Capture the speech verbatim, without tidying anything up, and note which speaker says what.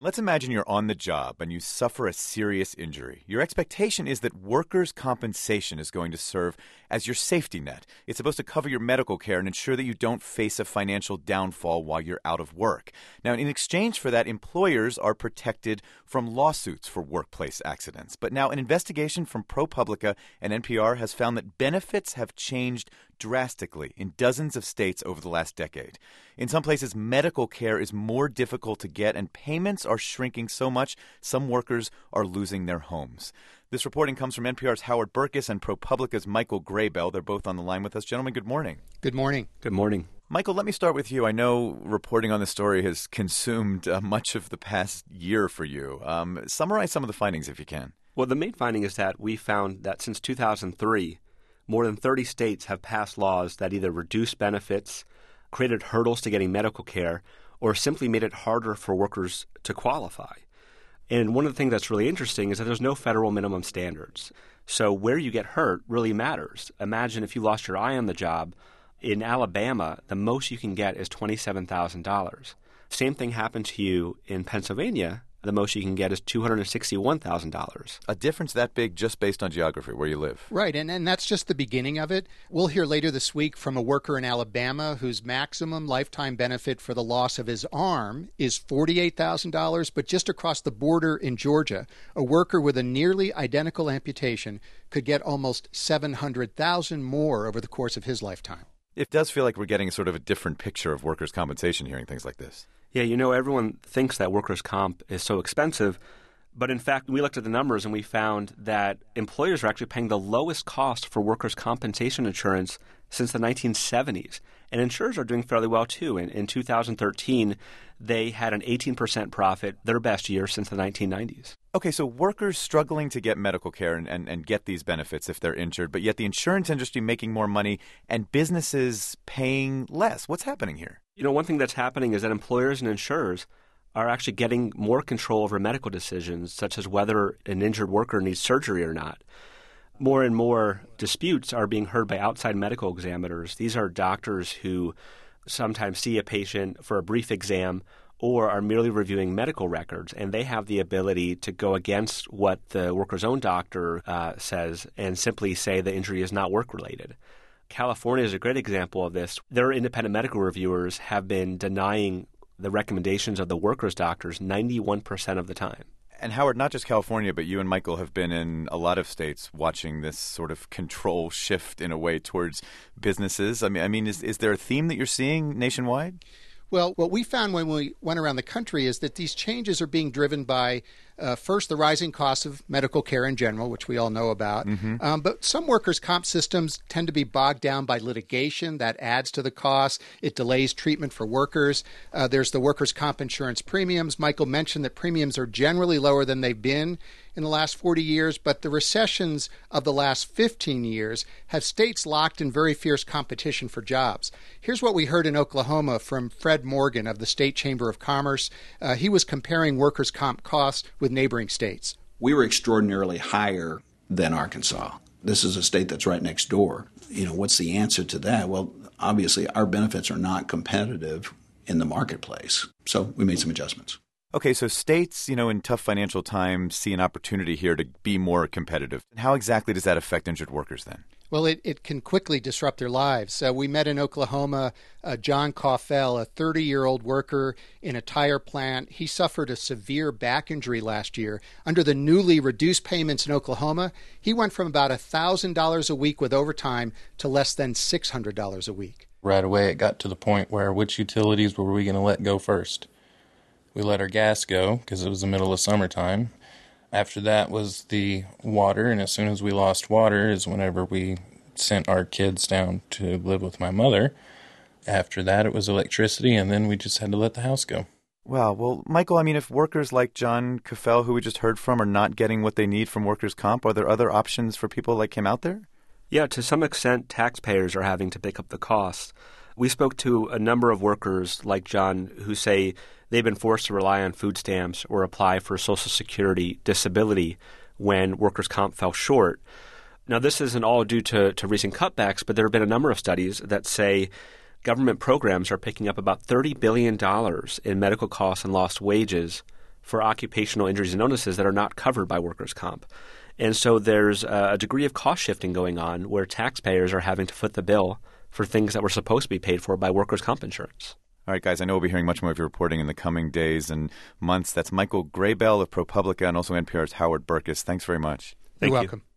Speaker 1: Let's imagine you're on the job and you suffer a serious injury. Your expectation is that workers' compensation is going to serve as your safety net. It's supposed to cover your medical care and ensure that you don't face a financial downfall while you're out of work. Now, in exchange for that, employers are protected from lawsuits for workplace accidents. But now an investigation from ProPublica and N P R has found that benefits have changed drastically in dozens of states over the last decade. In some places, medical care is more difficult to get, and payments are shrinking so much some workers are losing their homes. This reporting comes from N P R's Howard Burkus and ProPublica's Michael Graybell. They're both on the line with us. Gentlemen, good morning.
Speaker 2: Good morning.
Speaker 3: Good morning.
Speaker 1: Michael, let me start with you. I know reporting on this story has consumed uh, much of the past year for you. Um, summarize some of the findings if you can.
Speaker 3: Well, the main finding is that we found that since two thousand three, more than thirty states have passed laws that either reduce benefits, created hurdles to getting medical care, or simply made it harder for workers to qualify. And one of the things that's really interesting is that there's no federal minimum standards. So where you get hurt really matters. Imagine if you lost your eye on the job. In Alabama, the most you can get is twenty-seven thousand dollars. Same thing happened to you in Pennsylvania. The most you can get is two hundred sixty-one thousand dollars.
Speaker 1: A difference that big just based on geography, where you live.
Speaker 2: Right, and, and that's just the beginning of it. We'll hear later this week from a worker in Alabama whose maximum lifetime benefit for the loss of his arm is forty-eight thousand dollars, but just across the border in Georgia, a worker with a nearly identical amputation could get almost seven hundred thousand dollars more over the course of his lifetime.
Speaker 1: It does feel like we're getting sort of a different picture of workers' compensation hearing things like this.
Speaker 3: Yeah, you know, everyone thinks that workers' comp is so expensive, but in fact, we looked at the numbers and we found that employers are actually paying the lowest cost for workers' compensation insurance since the nineteen seventies. And insurers are doing fairly well, too. In, in two thousand thirteen, they had an eighteen percent profit, their best year since the nineteen nineties.
Speaker 1: Okay, so workers struggling to get medical care and, and, and get these benefits if they're injured, but yet the insurance industry making more money and businesses paying less. What's happening here?
Speaker 3: You know, one thing that's happening is that employers and insurers are actually getting more control over medical decisions, such as whether an injured worker needs surgery or not. More and more disputes are being heard by outside medical examiners. These are doctors who sometimes see a patient for a brief exam or are merely reviewing medical records, and they have the ability to go against what the worker's own doctor uh, says and simply say the injury is not work-related. California is a great example of this. Their independent medical reviewers have been denying the recommendations of the workers' doctors ninety-one percent of the time.
Speaker 1: And Howard, not just California, but you and Michael have been in a lot of states watching this sort of control shift in a way towards businesses. I mean, I mean, is, is there a theme that you're seeing nationwide?
Speaker 2: Well, what we found when we went around the country is that these changes are being driven by, uh, first, the rising costs of medical care in general, which we all know about. Mm-hmm. Um, but some workers' comp systems tend to be bogged down by litigation. That adds to the cost. It delays treatment for workers. Uh, there's the workers' comp insurance premiums. Michael mentioned that premiums are generally lower than they've been in the last forty years, but the recessions of the last fifteen years have states locked in very fierce competition for jobs. Here's what we heard in Oklahoma from Fred Morgan of the State Chamber of Commerce. Uh, he was comparing workers' comp costs with neighboring states.
Speaker 4: We were extraordinarily higher than Arkansas. This is a state that's right next door. You know, what's the answer to that? Well, obviously, our benefits are not competitive in the marketplace. So we made some adjustments.
Speaker 1: Okay, so states, you know, in tough financial times see an opportunity here to be more competitive. How exactly does that affect injured workers then?
Speaker 2: Well, it, it can quickly disrupt their lives. Uh, we met in Oklahoma uh, John Coffell, a thirty-year-old worker in a tire plant. He suffered a severe back injury last year. Under the newly reduced payments in Oklahoma, he went from about one thousand dollars a week with overtime to less than six hundred dollars a week.
Speaker 5: Right away, it got to the point where which utilities were we going to let go first? We let our gas go because it was the middle of summertime. After that was the water, and as soon as we lost water is whenever we sent our kids down to live with my mother. After that, it was electricity, and then we just had to let the house go.
Speaker 1: Wow. Well, Michael, I mean, if workers like John Coffell, who we just heard from, are not getting what they need from workers' comp, are there other options for people like him out there?
Speaker 3: Yeah, to some extent, taxpayers are having to pick up the costs. We spoke to a number of workers like John who say they've been forced to rely on food stamps or apply for Social Security disability when workers' comp fell short. Now, this isn't all due to, to recent cutbacks, but there have been a number of studies that say government programs are picking up about thirty billion dollars in medical costs and lost wages for occupational injuries and illnesses that are not covered by workers' comp. And so there's a degree of cost shifting going on where taxpayers are having to foot the bill for things that were supposed to be paid for by workers' comp insurance.
Speaker 1: All right, guys, I know we'll be hearing much more of your reporting in the coming days and months. That's Michael Graybell of ProPublica and also N P R's Howard Burkus. Thanks very much.
Speaker 2: You're
Speaker 3: Thank you.
Speaker 2: welcome.